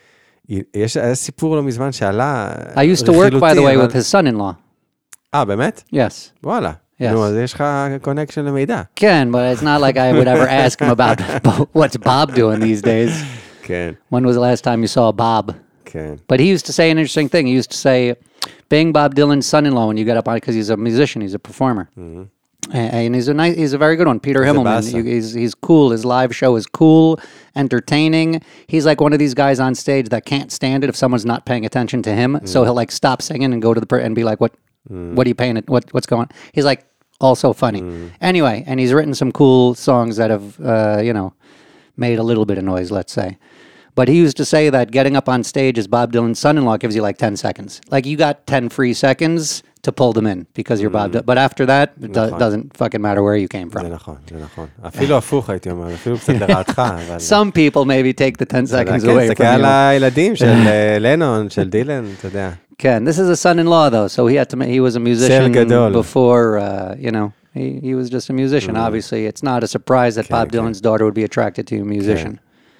Speaker 2: היה סיפור לא מזמן שעלה...
Speaker 1: I used to work, by the way, with his son-in-law.
Speaker 2: באמת?
Speaker 1: Yes.
Speaker 2: וואלה. נו, אז יש לך קונקשן למידע.
Speaker 1: כן, but it's not like I would ever ask him about what's Bob doing these days.
Speaker 2: כן.
Speaker 1: When was the last time you saw Bob?
Speaker 2: כן.
Speaker 1: But he used to say an interesting thing. He used to say, being Bob Dylan's son-in-law when you get up on it, because he's a musician, he's a performer. And he's a very good one. Peter Himmelman. He's cool. His live show is cool, entertaining. He's like one of these guys on stage that can't stand it if someone's not paying attention to him. So he'll like stop singing and go to the and be like, what are you paying it? What's going on? He's like also funny. Anyway, and he's written some cool songs that have, made a little bit of noise, let's say. But he used to say that getting up on stage as Bob Dylan's son-in-law gives you like 10 seconds. Like you got 10 free seconds to pull them in because you're Bob Dylan. But after that, it doesn't fucking matter where you came from.
Speaker 2: זה נכון. אפילו הפוך הייתי אומר, אפילו קצת לרעתך.
Speaker 1: Some people maybe take the 10 seconds away from you.
Speaker 2: זה על הילדים של לנון, של דילן, אתה יודע.
Speaker 1: כן, this is a son-in-law though, so he was a musician before, he was just a musician. Obviously, it's not a surprise that Bob Dylan's daughter would be attracted to a musician.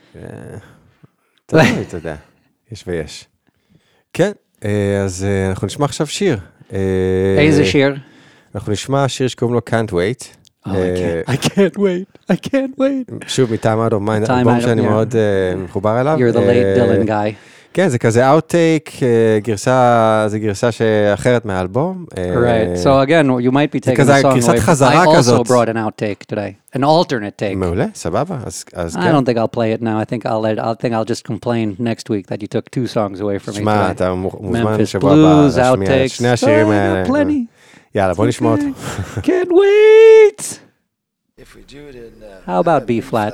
Speaker 2: אתה יודע, יש ויש. כן, אז אנחנו נשמע עכשיו שיר.
Speaker 1: איזה שיר?
Speaker 2: אנחנו נשמע שיר שקוראים לו Can't Wait.
Speaker 1: I can't wait.
Speaker 2: שוב, מטעם Out of Mind, אלבום שאני מאוד מחובר אליו.
Speaker 1: You're the late Dylan guy.
Speaker 2: כן, זה כזה outtake, זה גרסה שאחרת מהאלבום.
Speaker 1: Right, so again, you might be taking a song away. I also brought an outtake today, an alternate take.
Speaker 2: מעולה, סבבה.
Speaker 1: I don't think I'll play it now. I think I'll just complain next week that you took 2 songs away from me today.
Speaker 2: שמע, אתה מוזמן שבוע הבא להשמיע שני השירים האלה. יאללה, בוא נשמע אותו.
Speaker 1: Can't wait! How about B flat?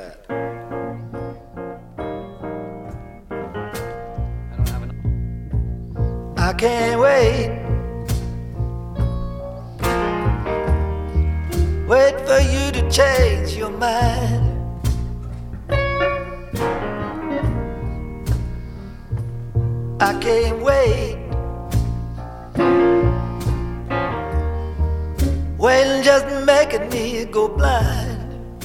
Speaker 5: I can't wait. Wait for you to change your mind. I can't wait. Waiting just making me go blind.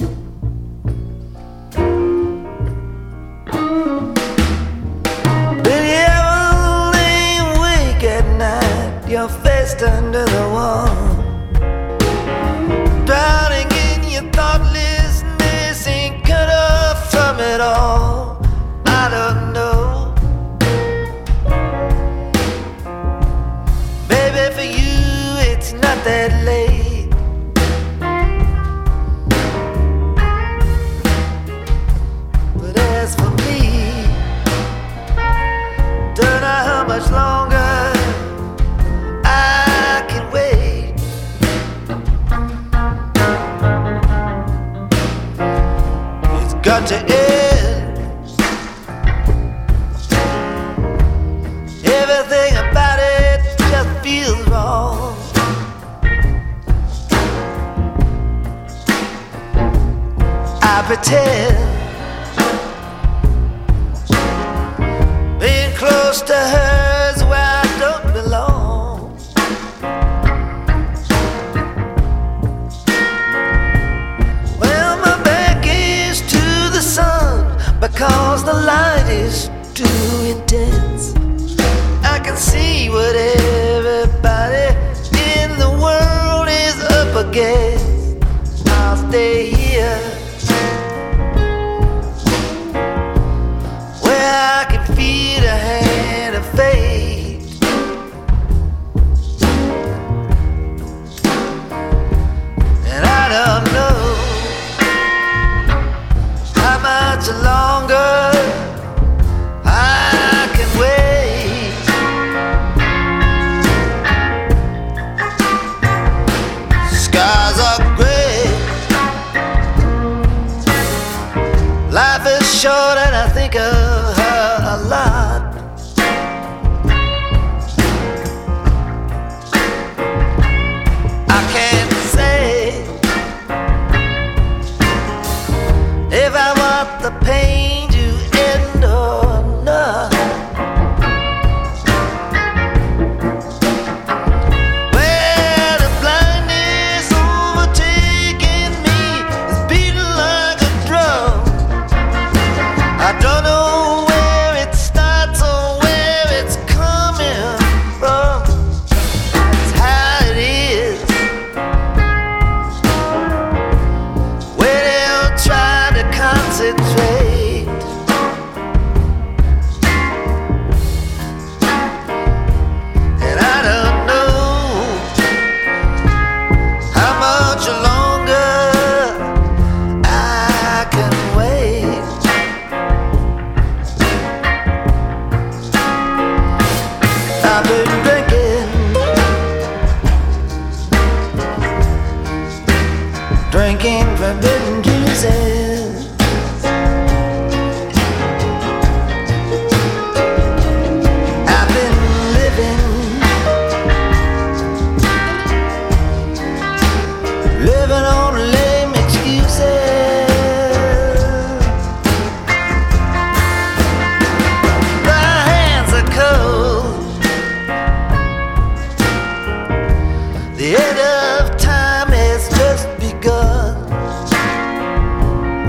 Speaker 5: Been ever lay awake at night, your face under the wall, drowning in your thoughtlessness, ain't cut off from it all. I don't know, baby, for you it's not that late. But as for me, don't know how much longer I can wait. It's got to end. Everything about it just feels wrong. I pretend being close to her is where I don't belong. Well, my back is to the sun because the light is too intense. I can see what everybody in the world is up against. I'll stay here where I can feel a hand of fate. And I don't know how much longer I can wait. Skies are gray, life is short and I think of her a lot. I can't say if I want the pain to end or not. Well, the blindness overtaking me is beating like a drum. I don't know where it starts or where it's coming from. It's how it is when they'll try to concentrate. And I don't know how much longer I can wait. I've been drinking forbidden juices. I've been living on lame excuses. My hands are cold. The end of time has just begun.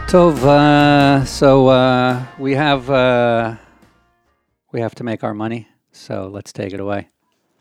Speaker 1: Tov, so we have to make our money, so let's take it away.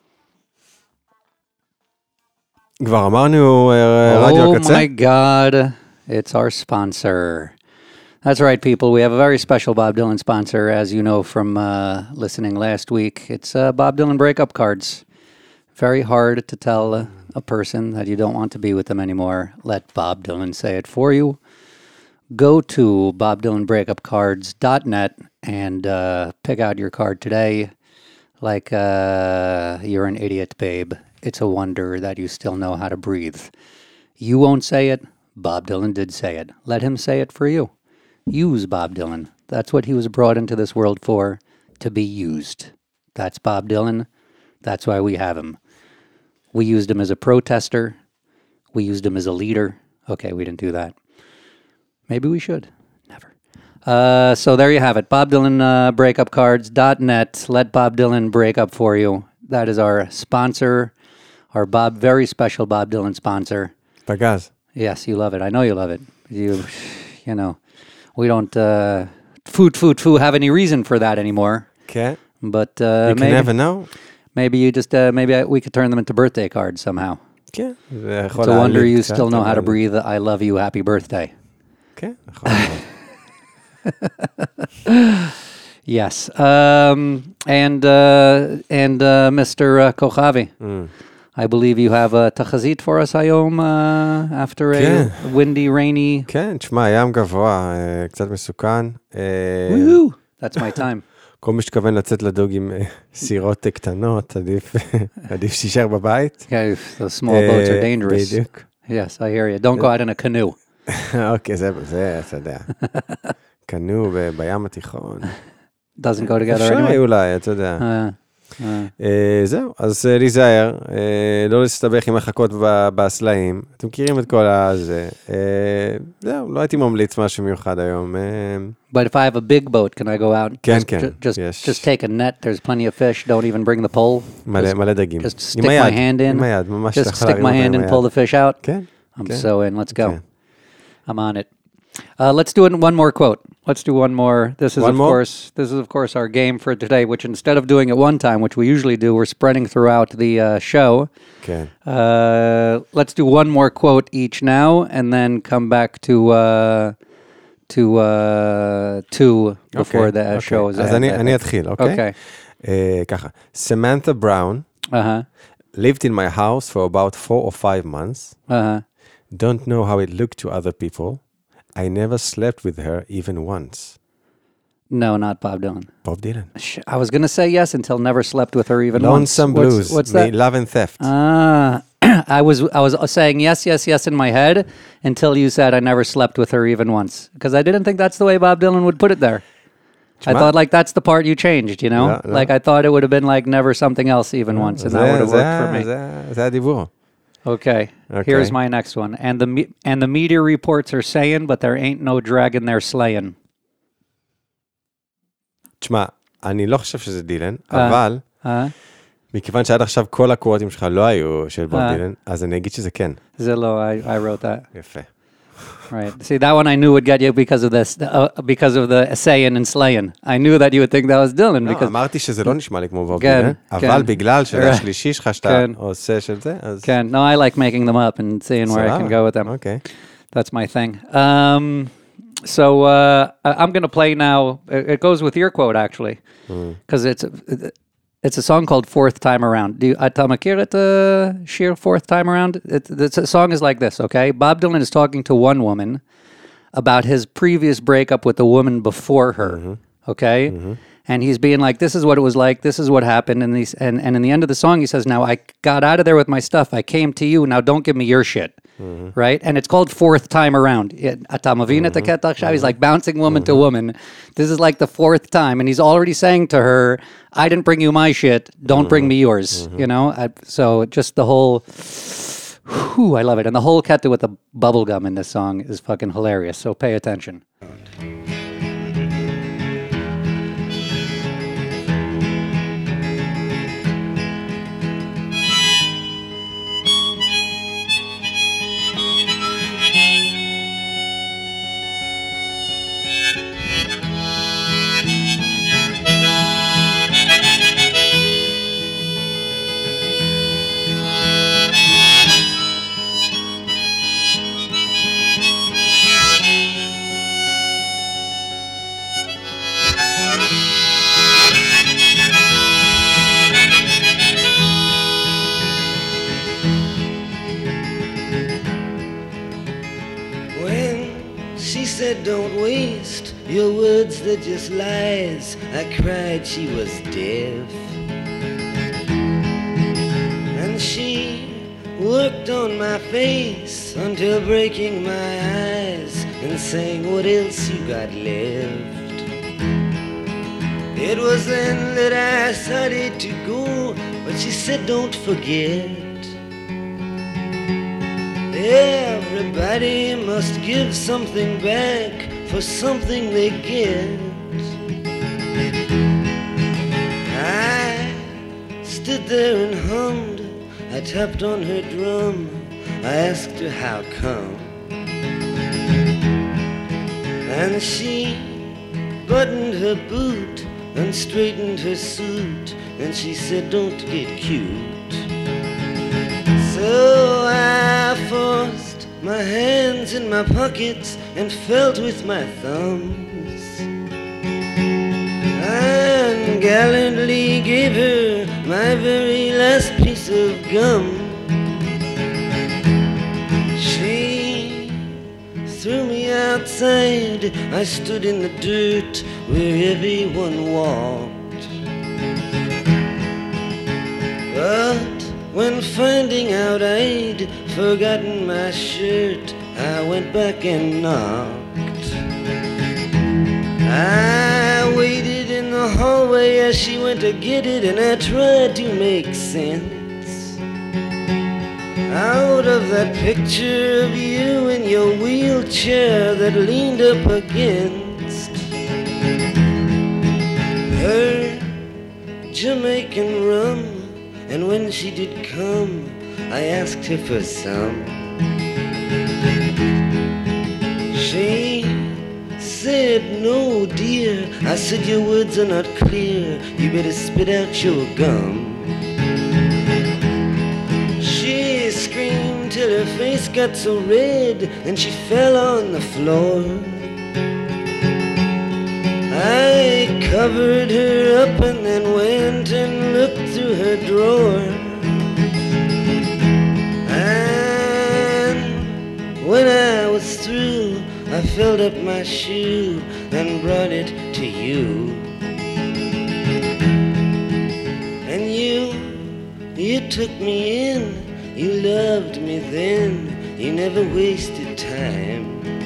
Speaker 2: כבר אמרנו רדיו הקצה?
Speaker 1: Oh my God, it's our sponsor. That's right, people. We have a very special Bob Dylan sponsor, as you know from listening last week. It's Bob Dylan breakup cards. Very hard to tell a person that you don't want to be with them anymore. Let Bob Dylan say it for you. Go to bobdylanbreakupcards.net and pick out your card today. Like you're an idiot, babe. It's a wonder that you still know how to breathe. You won't say it. Bob Dylan did say it. Let him say it for you. Use Bob Dylan. That's what he was brought into this world for, to be used. That's Bob Dylan. That's why we have him. We used him as a protester. We used him as a leader. Okay, we didn't do that. Maybe we should. Never. So there you have it. BobDylanBreakupCards.net. Let Bob Dylan break up for you. That is our sponsor, our very special Bob Dylan sponsor.
Speaker 2: Pagaz.
Speaker 1: Yes, you love it. I know you love it. You know, we don't have any reason for that anymore.
Speaker 2: Okay.
Speaker 1: But
Speaker 2: you can never know.
Speaker 1: Maybe you just we could turn them into birthday cards somehow.
Speaker 2: Okay.
Speaker 1: It's a wonder you still know how to breathe. I love you. Happy birthday.
Speaker 2: Okay.
Speaker 1: Yes. And Mr. Kochavi, I believe you have a tachazit for us היום after a windy, rainy...
Speaker 2: כן, תשמע, ים גבוה, קצת מסוכן.
Speaker 1: Woohoo! That's my time.
Speaker 2: כל מי שכוון לצאת לדוג עם סירות קטנות, עדיף שישאר בבית.
Speaker 1: Okay, the small boats are dangerous.
Speaker 2: בדיוק.
Speaker 1: Yes, I hear you. Don't go out in a canoe.
Speaker 2: אוקיי, זה, אתה יודע. קנו בים התיכון.
Speaker 1: Doesn't go together
Speaker 2: אפשר
Speaker 1: anyway.
Speaker 2: אולי, אתה יודע. זהו, אז להיזהר, לא להסתבך עם החכות בסלעים. אתם מכירים את כל הזה. זהו, לא הייתי ממליץ משהו מיוחד היום.
Speaker 1: But if I have a big boat, can I go out?
Speaker 2: כן,
Speaker 1: Just take a net. There's plenty of fish. Don't even bring the pole.
Speaker 2: מלא דגים.
Speaker 1: Just stick my hand in.
Speaker 2: עם היד, ממש.
Speaker 1: Just stick my hand in, pull the fish out.
Speaker 2: כן.
Speaker 1: I'm so in. Let's go. I'm on it. Let's do one more quote. Let's do one more. This is of course our game for today, which instead of doing it one time, which we usually do, we're spreading throughout the show.
Speaker 2: Okay.
Speaker 1: Let's do one more quote each now, and then come back to two before the show is
Speaker 2: אז אני אתחיל, אוקיי? ככה. Samantha Brown lived in my house for about 4 or 5 months. Don't know how it looked to other people. I never slept with her even once.
Speaker 1: No, not Bob Dylan.
Speaker 2: Bob Dylan.
Speaker 1: I was going to say yes until never slept with her even
Speaker 2: Lonesome
Speaker 1: once.
Speaker 2: Blues.
Speaker 1: What's that?
Speaker 2: Love and Theft.
Speaker 1: I was saying yes in my head until you said I never slept with her even once. Because I didn't think that's the way Bob Dylan would put it there. I thought like that's the part you changed, you know?
Speaker 2: No.
Speaker 1: Like I thought it would have been like never something else even once, and that would have worked for me.
Speaker 2: זה הדיבור.
Speaker 1: Okay, here's my next one. And the media reports are saying, but there ain't no dragon they're slaying.
Speaker 2: תשמע, אני לא חושב שזה דילן, אבל מכיוון שעד עכשיו כל הקוואטים שלך לא היו של בוב דילן, אז אני אגיד שזה כן.
Speaker 1: זה לא, I wrote that.
Speaker 2: יפה.
Speaker 1: Right. See, that one I knew would get you because of this, because of the saying and slaying. I knew that you would think that was Dylan.
Speaker 2: לא, אמרתי שזה לא נשמע לי כמו בוב דילן, אבל בגלל שזה השלישי שלך שאתה עושה של זה, אז...
Speaker 1: כן, no, I like making them up and seeing where I can go with them.
Speaker 2: Okay.
Speaker 1: That's my thing. So I'm going to play now. It goes with your quote, actually, because it's a song called Fourth Time Around. אתה מכיר את השיר Fourth Time Around? The song is like this, okay? Bob Dylan is talking to one woman about his previous breakup with the woman before her, okay? And he's being like, this is what it was like, this is what happened, and in the end of the song he says, now I got out of there with my stuff, I came to you, now don't give me your shit. Right? And it's called Fourth Time Around. He's like bouncing woman to woman. This is like the fourth time. And he's already saying to her, I didn't bring you my shit. Don't bring me yours. You know? So just the whole... I love it. And the whole ketta with the bubble gum in this song is fucking hilarious. So pay attention.
Speaker 3: She said, don't waste your words, they're just lies. I cried she was deaf. And she worked on my face until breaking my eyes and saying, what else you got left? It was then that I decided to go, but she said, don't forget. Everybody must give something back for something they get. I stood there and hummed. I tapped on her drum. I asked her how come. And she buttoned her boot and straightened her suit. And she said, don't get cute. So I forced my hands in my pockets and felt with my thumbs, and gallantly gave her my very last piece of gum. She threw me outside. I stood in the dirt where everyone walked. But when finding out I'd forgotten my shirt, I went back and knocked. I waited in the hallway as she went to get it, and I tried to make sense out of that picture of you in your wheelchair that leaned up against her Jamaican rum. And when she did come, I asked her for some. She said, no, dear. I said, your words are not clear. You better spit out your gum. She screamed till her face got so red, and she fell on the floor. I covered her up and then went and looked through her drawer. And when I was through, I filled up my shoe and brought it to you. And you took me in, you loved me then, you never wasted time.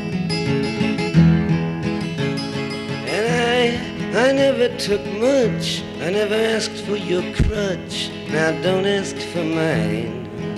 Speaker 3: I never took much, I never asked for your crutch, now don't ask for mine.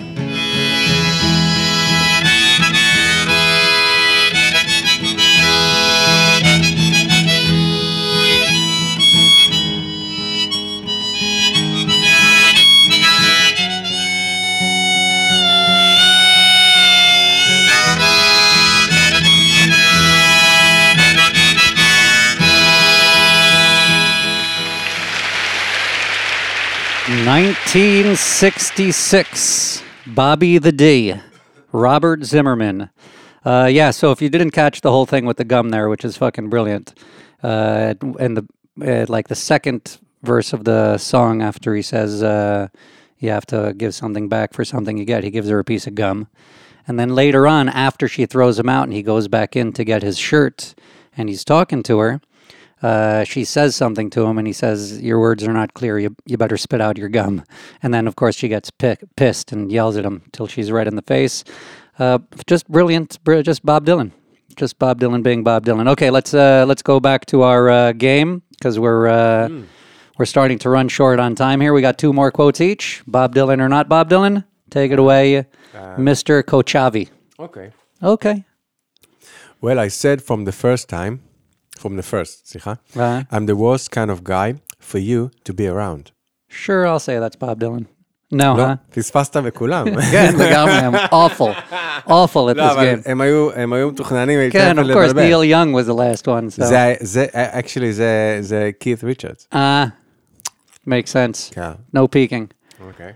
Speaker 1: 1966, Bobby the D, Robert Zimmerman. So if you didn't catch the whole thing with the gum there, which is fucking brilliant, and the second verse of the song after he says you have to give something back for something you get, he gives her a piece of gum. And then later on, after she throws him out and he goes back in to get his shirt and he's talking to her, she says something to him and he says, your words are not clear, you better spit out your gum. And then, of course, she gets pissed and yells at him till she's red in the face. Just brilliant, just Bob Dylan. Just Bob Dylan being Bob Dylan. Okay, let's go back to our game because we're starting to run short on time here. We got 2 more quotes each. Bob Dylan or not Bob Dylan? Take it away, Mr. Kochavi. Okay.
Speaker 2: Well, I said from the first, I'm the worst kind of guy for you to be around.
Speaker 1: Sure, I'll say that's Bob Dylan. No, huh?
Speaker 2: פספסת בכולם.
Speaker 1: כן, לגמרי, הם awful at this game.
Speaker 2: הם היו מתוכננים.
Speaker 1: כן, of course, Neil Young was the last one. So.
Speaker 2: Actually, זה Keith Richards.
Speaker 1: Makes sense.
Speaker 2: Yeah.
Speaker 1: No peeking.
Speaker 2: Okay.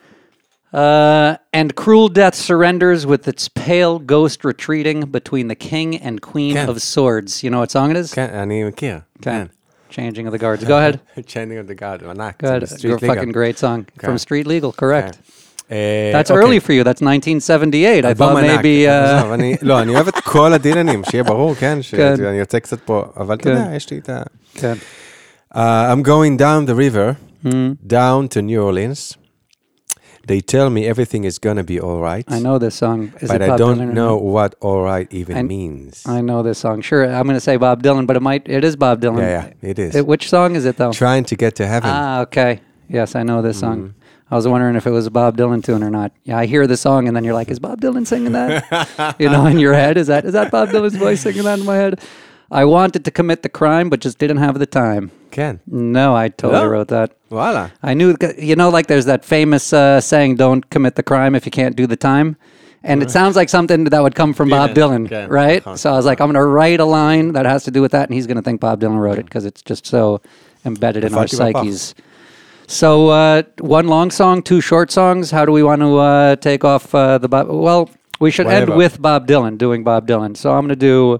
Speaker 1: And cruel death surrenders with its pale ghost retreating between the king and queen of swords. You know what song it is?
Speaker 2: כן, אני מכיר.
Speaker 1: כן. Changing of the Guards. Go ahead.
Speaker 2: Changing of the Guards. ענק.
Speaker 1: Good. Fucking great song. From Street Legal, correct. That's early for you, that's 1978, I thought maybe...
Speaker 2: לא, אני אוהב את כל הדילנים, שיהיה ברור, כן, שאני יוצא קצת פה, אבל אתה יודע, יש לי את ה...
Speaker 1: כן.
Speaker 2: I'm going down the river, down to New Orleans. They tell me everything is going to be all right.
Speaker 1: I know this song.
Speaker 2: But I don't know what all right even means.
Speaker 1: I know this song. Sure, I'm going to say Bob Dylan, but it is Bob Dylan.
Speaker 2: Yeah, it is.
Speaker 1: Which song is it, though?
Speaker 2: Trying to get to heaven.
Speaker 1: Okay. Yes, I know this song. I was wondering if it was a Bob Dylan tune or not. Yeah, I hear the song, and then you're like, is Bob Dylan singing that? In your head? Is that Bob Dylan's voice singing that in my head? I wanted to commit the crime, but just didn't have the time.
Speaker 2: Ken.
Speaker 1: No, I totally wrote that.
Speaker 2: Voila.
Speaker 1: I knew, like there's that famous saying, don't commit the crime if you can't do the time. And it sounds like something that would come from Bob Dylan, right? So I was like, I'm going to write a line that has to do with that, and he's going to think Bob Dylan wrote it, because it's just so embedded in our psyches. So one long song, two short songs. How do we want to take off the Bob? Well, we should end with Bob Dylan, doing Bob Dylan. So I'm going to do...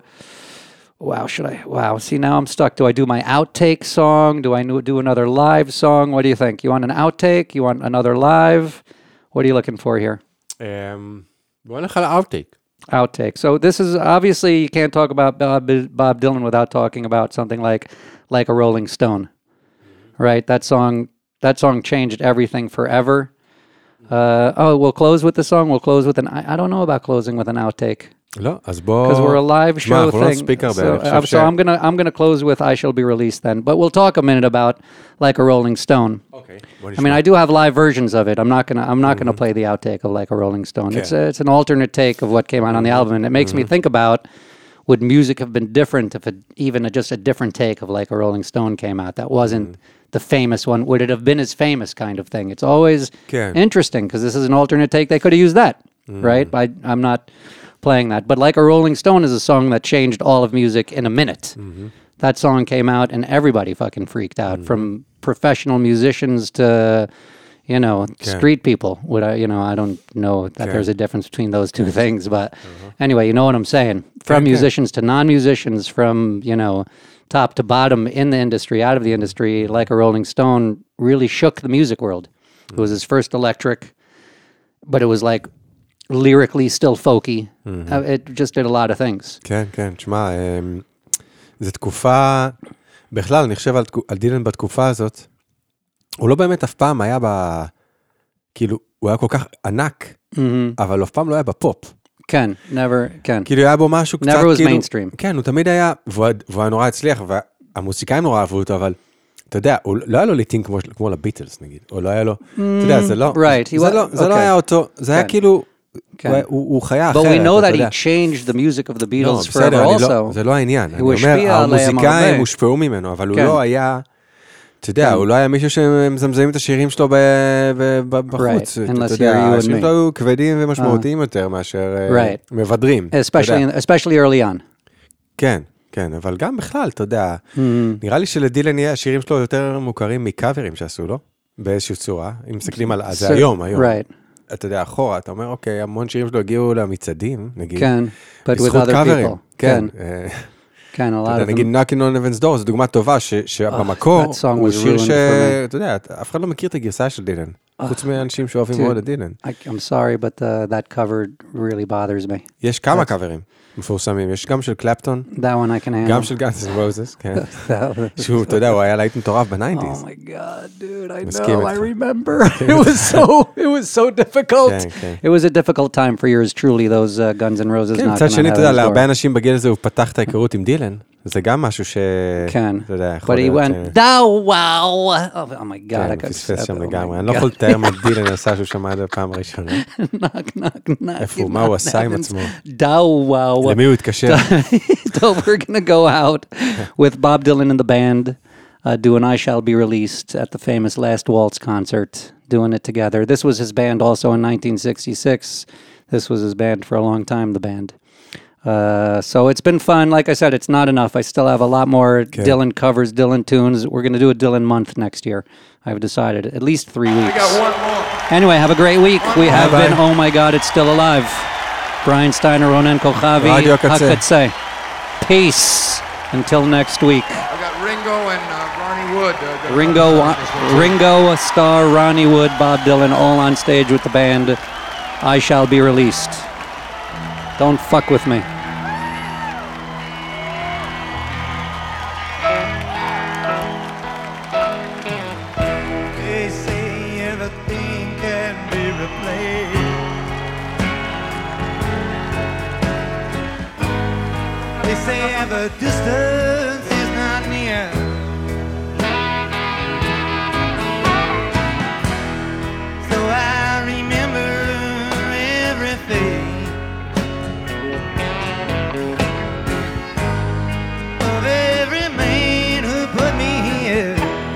Speaker 1: Wow, see, now I'm stuck. Do I do my outtake song? Do I do another live song? What do you think? You want an outtake? You want another live? What are you looking for here?
Speaker 2: בוא נלך על outtake.
Speaker 1: Outtake. So this is, obviously, you can't talk about Bob Dylan without talking about something like a Rolling Stone, right? That song changed everything forever. We'll close with the song. We'll close with I don't know about closing with an outtake.
Speaker 2: לא, אז בוא...
Speaker 1: Because we're a live show thing. So I'm gonna close with I Shall Be Released then. But we'll talk a minute about Like a Rolling Stone.
Speaker 2: Okay.
Speaker 1: I mean, I do have live versions of it. I'm not gonna play the outtake of Like a Rolling Stone. Okay. It's an alternate take of what came out on the album, and it makes me think about, would music have been different if just a different take of Like a Rolling Stone came out that wasn't the famous one? Would it have been as famous kind of thing? It's always interesting, because this is an alternate take. They could have used that, right? I'm not playing that. But Like a Rolling Stone is a song that changed all of music in a minute. That song came out and everybody fucking freaked out, from professional musicians to, street people. I don't know that there's a difference between those two things, but anyway, you know what I'm saying. From musicians to non-musicians, from, top to bottom in the industry, out of the industry, Like a Rolling Stone really shook the music world. It was his first electric, but it was like lyrically still folky. It just did a lot of things.
Speaker 2: כן, תשמע, זו תקופה, בכלל, אני חושב על דילן בתקופה הזאת, הוא לא באמת אף פעם היה כאילו, הוא היה כל כך ענק, אבל אף פעם לא היה בפופ.
Speaker 1: כן, כן.
Speaker 2: כאילו היה בו משהו קצת,
Speaker 1: never was mainstream.
Speaker 2: כן, הוא תמיד היה, והוא היה נורא הצליח, והמוסיקאים נורא אהבו אותו, אבל אתה יודע, לא היה לו ליטים כמו לביטלס, נגיד, או לא היה לו, אתה יודע, זה לא היה אותו, זה היה כאילו, הוא חיה אחרת.
Speaker 1: But we know that he changed the music of the Beatles forever also.
Speaker 2: זה לא העניין. אני אומר, המוזיקאים הושפעו ממנו, אבל הוא לא היה, אתה יודע, הוא לא היה מישהו שמזמזמים את השירים שלו בחוץ. אתה יודע, השירים שלו היו כבדים ומשמעותיים יותר מאשר מבדרים.
Speaker 1: Especially early on.
Speaker 2: כן, כן, אבל גם בכלל, אתה יודע, נראה לי שלדילן יהיה השירים שלו יותר מוכרים מקאברים שעשו לו, באיזושהי צורה, אם מסתכלים על זה היום. אתה יודע, אחורה, אתה אומר, אוקיי, המון שירים שלו הגיעו למצעדים, נגיד.
Speaker 1: כן, but with other people.
Speaker 2: כן.
Speaker 1: כן, a lot of them.
Speaker 2: נגיד, Knocking on Heaven's Door, זו דוגמה טובה, שבמקור, הוא שיר אתה יודע, אף אחד לא מכיר את הגרסה של דילן, חוץ מאנשים שאוהבים מאוד את דילן.
Speaker 1: I'm sorry, but that cover really bothers me.
Speaker 2: יש כמה קאברים מפורסמים, יש גם של קלפטון, גם של Guns N' Roses, כן. שהוא, אתה יודע, הוא היה להיט מטורף ב-90s.
Speaker 1: Oh my god, dude, I know, I remember. It was so difficult. It was a difficult time for yours, truly, those Guns N' Roses.
Speaker 2: כן, קצת שני, אתה יודע, להרבה אנשים בגיל הזה הוא פתח את ההיכרות עם דילן. זה גם משהו ש...
Speaker 1: כן.
Speaker 2: אתה יודע,
Speaker 1: יכול להיות... But he went, וואו! Oh my god, I got
Speaker 2: פספס שם לגמרי. אני לא יכול לתאר מה דילן עשה שהוא שמע את זה בפעם הראשונה. איפה הוא, מה הוא עשה עם עצמו?
Speaker 1: וואו.
Speaker 2: למי הוא התקשר?
Speaker 1: So we're going to go out with Bob Dylan and the band, doing I Shall Be Released at the famous Last Waltz concert, doing it together. This was his band also in 1966. This was his band for a long time, the band. So it's been fun. Like I said, it's not enough. I still have a lot more Dylan covers, Dylan tunes. We're going to do a Dylan month next year. I've decided at least 3 weeks.
Speaker 5: I got one more.
Speaker 1: Anyway, have a great week. We have been, oh my God, it's still alive. Brian Steiner, Ronen Kochavi, Hakatse. Peace. Until next week.
Speaker 6: Ringo and Ronnie Wood.
Speaker 1: Ringo, Starr, Ronnie Wood, Bob Dylan, all on stage with the band. I Shall Be Released. Don't fuck with me.
Speaker 5: They say everything can be replaced. They say the distance is not near. So I remember everything of every man who put me here.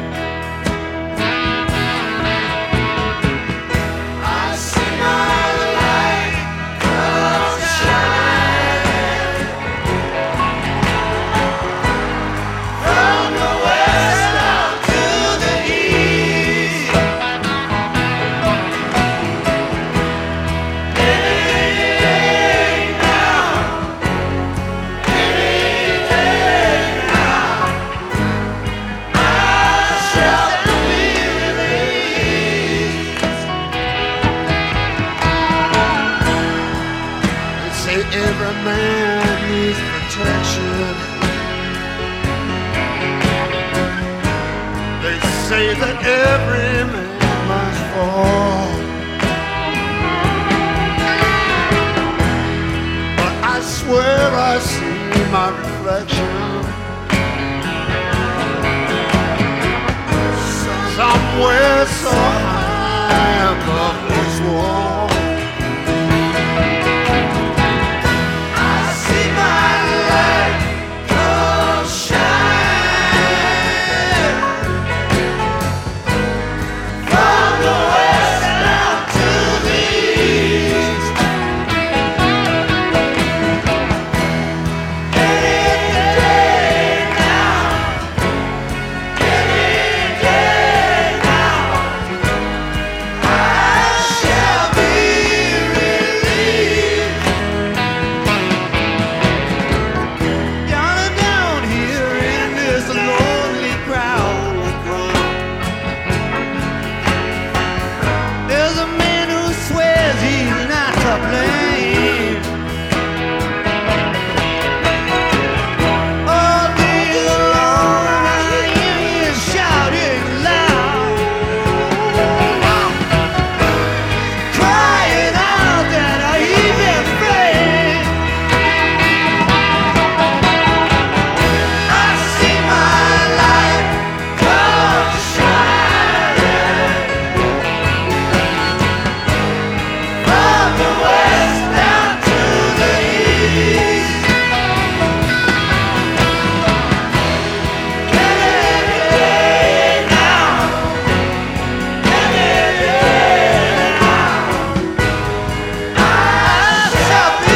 Speaker 5: I see my light come shine from the west down to the east. Any day now, I shall be released. They say every man needs protection. They say that every man must fall. But I swear I see my reflection somewhere so high above this wall. I see my light come shine from the west down to the east. Any day now, I shall be released. Down and down here in this lonely crowd, there's a man who swears he's not to blame. All day long I hear him shouting loud, crying out that he's afraid. I see my light come shining from the west down to the east. Any day now, I shall be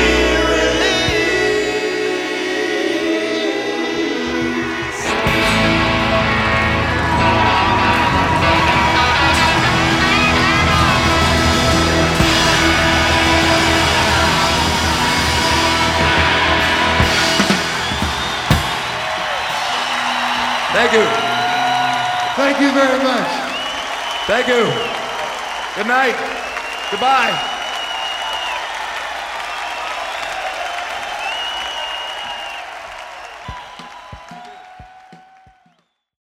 Speaker 5: released.
Speaker 6: Thank you.
Speaker 5: Thank you very much.
Speaker 6: Thank you. Good night. Goodbye.